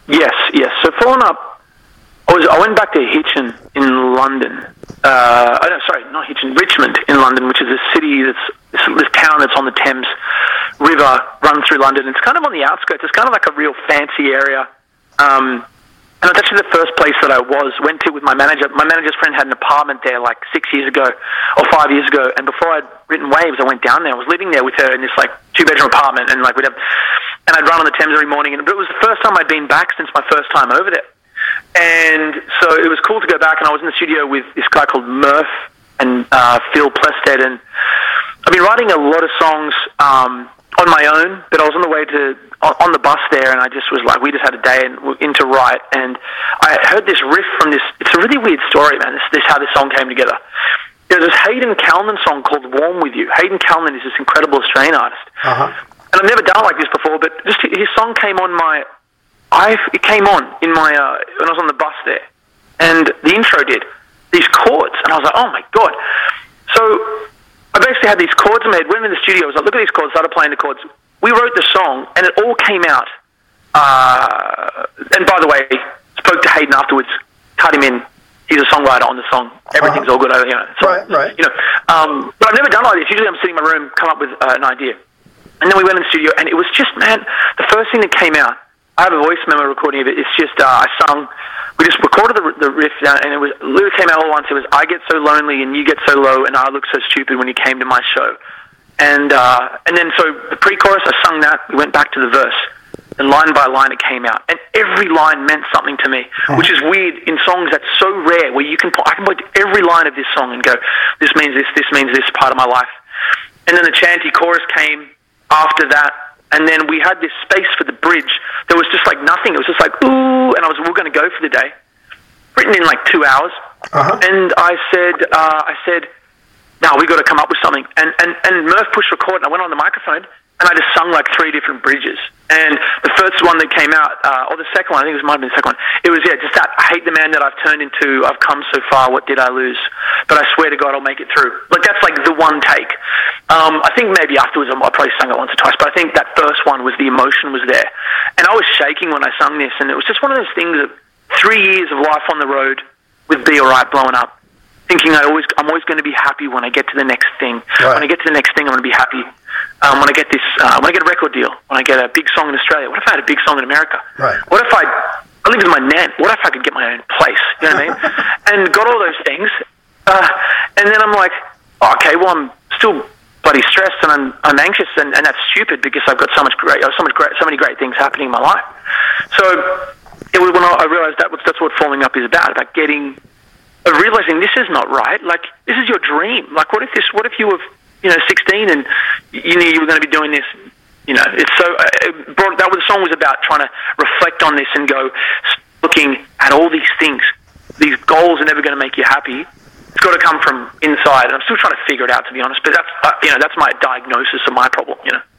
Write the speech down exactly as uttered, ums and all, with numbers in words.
Yes, yes. So following up, I was I went back to Hitchin in London. Uh, oh, no, sorry, not Hitchin, Richmond in London, which is a city that's this, this town that's on the Thames River, runs through London. It's kind of on the outskirts. It's kind of like a real fancy area. Um, and it's actually the first place that I was went to with my manager. My manager's friend had an apartment there like six years ago or five years ago. And before I'd written Waves, I went down there. I was living there with her in this like two bedroom apartment, and like we'd have, and I'd run on the Thames every morning. And but it was the first time I'd been back since my first time over there. And so it was cool to go back, and I was in the studio with this guy called Murph and uh, Phil Plested, and I've been writing a lot of songs um, on my own, but I was on the way to, on the bus there, and I just was like, we just had a day and into write, and I heard this riff from this, it's a really weird story, man, this, this how this song came together. There's this Hayden Callan song called Warm With You. Hayden Callan is this incredible Australian artist. Uh-huh. And I've never done it like this before, but just his song came on my... I it came on in my uh, when I was on the bus there, and the intro did these chords, and I was like, oh my god! So I basically had these chords in my head. Went in the studio, I was like, look at these chords. Started playing the chords. We wrote the song, and it all came out. Uh, and by the way, spoke to Hayden afterwards, cut him in. He's a songwriter on the song. Everything's uh-huh. all good, you know. So, right, right. You know, um, but I've never done like this. Usually, I'm sitting in my room, come up with uh, an idea, and then we went in the studio, and it was just man, the first thing that came out. I have a voice memo recording of it. It's just, uh, I sung, we just recorded the, the riff down, and it was, literally came out all at once. It was, I get so lonely and you get so low, and I look so stupid when you came to my show. And uh, and then, so the pre-chorus, I sung that, we went back to the verse, and line by line it came out. And every line meant something to me, oh. which is weird in songs that's so rare, where you can, I can point to every line of this song and go, this means this, this means this part of my life. And then the chanty chorus came after that. And then we had this space for the bridge. There was just like nothing. It was just like, ooh, and I was, we we're going to go for the day. Written in like two hours. Uh-huh. And I said, uh, I said, no, we got to come up with something. And, and, and Murph pushed record, and I went on the microphone, and I just sung like three different bridges. And the first one that came out, uh, or the second one, I think it was, might have been the second one, it was, yeah, just that, I hate the man that I've turned into, I've come so far, what did I lose? But I swear to God I'll make it through. Like, that's like the one take. Um, I think maybe afterwards I probably sung it once or twice, but I think that first one was, the emotion was there. And I was shaking when I sung this, and it was just one of those things that three years of life on the road with Be Alright blowing up, thinking I always, I'm always going to be happy when I get to the next thing. Right. When I get to the next thing, I'm going to be happy. Um, when I get this, uh, when I get a record deal, when I get a big song in Australia, what if I had a big song in America? Right. What if I, I lived with my nan, what if I could get my own place? You know what I mean? And got all those things. Uh, and then I'm like, oh, okay, well, I'm still bloody stressed and I'm, I'm anxious, and, and that's stupid because I've got so much great, so much great, so many great things happening in my life. So it was when I realized that was, that's what Falling Up is about, about getting, of realizing this is not right. Like, this is your dream. Like, what if this, what if you were, you know, sixteen and you knew you were going to be doing this? You know, it's so, it brought, that was, the song was about trying to reflect on this and go, looking at all these things. These goals are never going to make you happy. It's got to come from inside. And I'm still trying to figure it out, to be honest. But that's, uh, you know, that's my diagnosis of my problem, you know.